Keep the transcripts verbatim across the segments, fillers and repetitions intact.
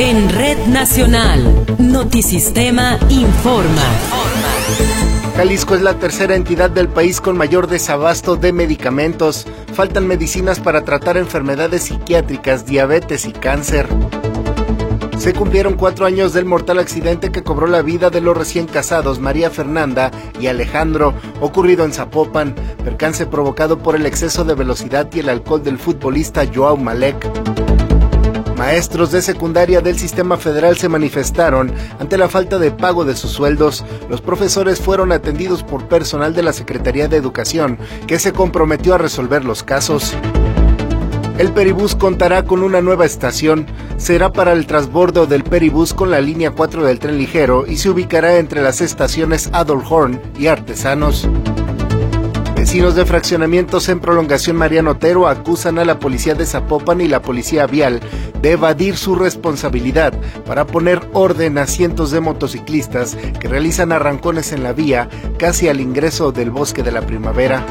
En Red Nacional, Notisistema informa. Jalisco es la tercera entidad del país con mayor desabasto de medicamentos. Faltan medicinas para tratar enfermedades psiquiátricas, diabetes y cáncer. Se cumplieron cuatro años del mortal accidente que cobró la vida de los recién casados María Fernanda y Alejandro, ocurrido en Zapopan, percance provocado por el exceso de velocidad y el alcohol del futbolista Joao Malek. Maestros de secundaria del sistema federal se manifestaron ante la falta de pago de sus sueldos. Los profesores fueron atendidos por personal de la Secretaría de Educación, que se comprometió a resolver los casos. El Peribús contará con una nueva estación. Será para el transbordo del Peribús con la línea cuatro del tren ligero y se ubicará entre las estaciones Adolf Horn y Artesanos. Vecinos de fraccionamientos en Prolongación Mariano Otero acusan a la policía de Zapopan y la policía vial de evadir su responsabilidad para poner orden a cientos de motociclistas que realizan arrancones en la vía casi al ingreso del Bosque de la Primavera.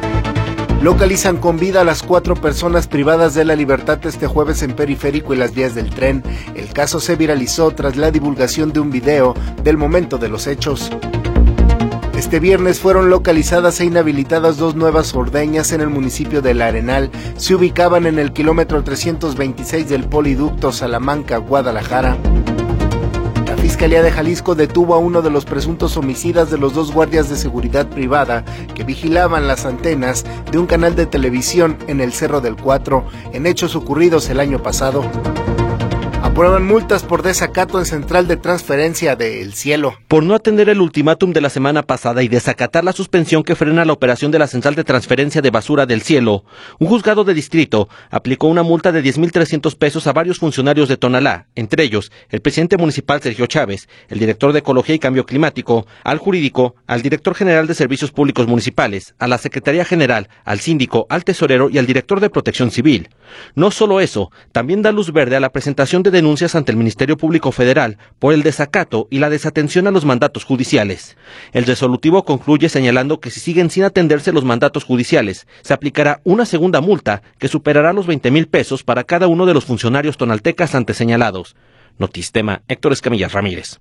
Localizan con vida a las cuatro personas privadas de la libertad este jueves en Periférico y las vías del tren. El caso se viralizó tras la divulgación de un video del momento de los hechos. Este viernes fueron localizadas e inhabilitadas dos nuevas ordeñas en el municipio de La Arenal. Se ubicaban en el kilómetro trescientos veintiséis del poliducto Salamanca-Guadalajara. La Fiscalía de Jalisco detuvo a uno de los presuntos homicidas de los dos guardias de seguridad privada que vigilaban las antenas de un canal de televisión en el Cerro del Cuatro, en hechos ocurridos el año pasado. Aprueban multas por desacato en central de transferencia de El Cielo. Por no atender el ultimátum de la semana pasada y desacatar la suspensión que frena la operación de la central de transferencia de basura del Cielo, un juzgado de distrito aplicó una multa de diez mil trescientos pesos a varios funcionarios de Tonalá, entre ellos el presidente municipal Sergio Chávez, el director de Ecología y Cambio Climático, al jurídico, al director general de Servicios Públicos Municipales, a la Secretaría General, al síndico, al tesorero y al director de Protección Civil. No solo eso, también da luz verde a la presentación de denuncias ante el Ministerio Público Federal por el desacato y la desatención a los mandatos judiciales. El resolutivo concluye señalando que si siguen sin atenderse los mandatos judiciales, se aplicará una segunda multa que superará los veinte mil pesos para cada uno de los funcionarios tonaltecas antes señalados. Notistema, Héctor Escamilla Ramírez.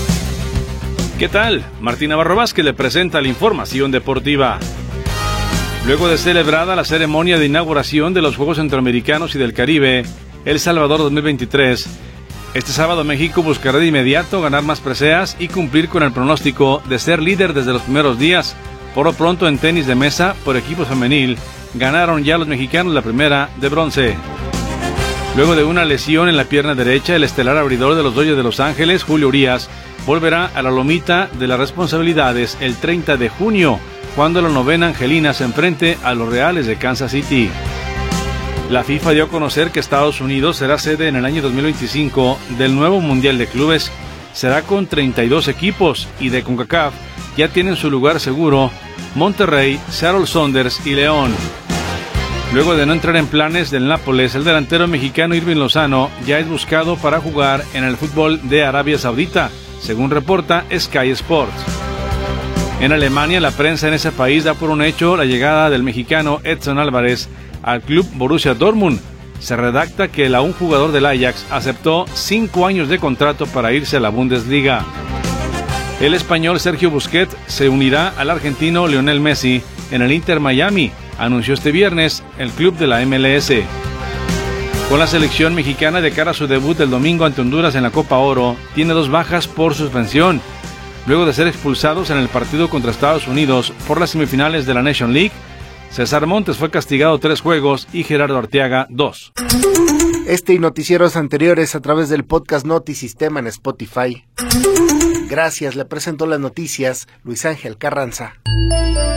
¿Qué tal? Martín Navarro Vázquez le presenta la información deportiva. Luego de celebrada la ceremonia de inauguración de los Juegos Centroamericanos y del Caribe, El Salvador dos mil veintitrés, este sábado México buscará de inmediato ganar más preseas y cumplir con el pronóstico de ser líder desde los primeros días. Por lo pronto en tenis de mesa por equipo femenil, ganaron ya los mexicanos la primera de bronce. Luego de una lesión en la pierna derecha, el estelar abridor de los Dodgers de Los Ángeles, Julio Urías, volverá a la lomita de las responsabilidades el treinta de junio, cuando la novena angelina se enfrente a los Reales de Kansas City. La FIFA dio a conocer que Estados Unidos será sede en el año dos mil veinticinco del nuevo Mundial de Clubes. Será con treinta y dos equipos y de CONCACAF ya tienen su lugar seguro Monterrey, Seattle Sounders y León. Luego de no entrar en planes del Nápoles, el delantero mexicano Irving Lozano ya es buscado para jugar en el fútbol de Arabia Saudita, según reporta Sky Sports. En Alemania, la prensa en ese país da por un hecho la llegada del mexicano Edson Álvarez al club Borussia Dortmund. Se redacta que el aún jugador del Ajax aceptó cinco años de contrato para irse a la Bundesliga. El español Sergio Busquets se unirá al argentino Lionel Messi en el Inter Miami, anunció este viernes el club de la M L S. Con la selección mexicana de cara a su debut el domingo ante Honduras en la Copa Oro, tiene dos bajas por suspensión. Luego de ser expulsados en el partido contra Estados Unidos por las semifinales de la Nation League, César Montes fue castigado tres juegos y Gerardo Arteaga dos. Este y noticieros anteriores a través del podcast Notisistema en Spotify. Gracias, le presentó las noticias Luis Ángel Carranza.